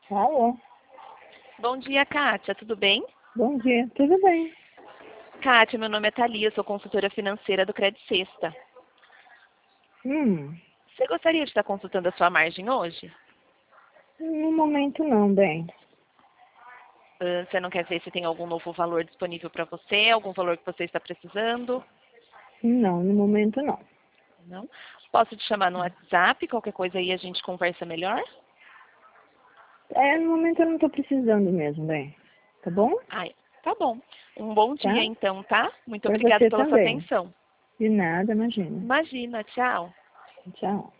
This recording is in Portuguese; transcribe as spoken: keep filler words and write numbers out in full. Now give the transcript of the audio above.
Alô? Bom dia, Kátia. Tudo bem? Bom dia. Tudo bem? Kátia, meu nome é Thalia, sou consultora financeira do Credit Sexta. Hum, Você gostaria de estar consultando a sua margem hoje? no momento não, bem. Ah, Você não quer ver se tem algum novo valor disponível para você, algum valor que você está precisando? Não, no momento não. Não? Posso te chamar no WhatsApp, qualquer coisa aí a gente conversa melhor? É, no momento eu não tô precisando mesmo, bem. Tá bom? Ai, tá bom. Um bom dia Tá? então, tá? Muito Pra obrigada você pela sua também. atenção. De nada, imagina. Imagina, tchau. Tchau.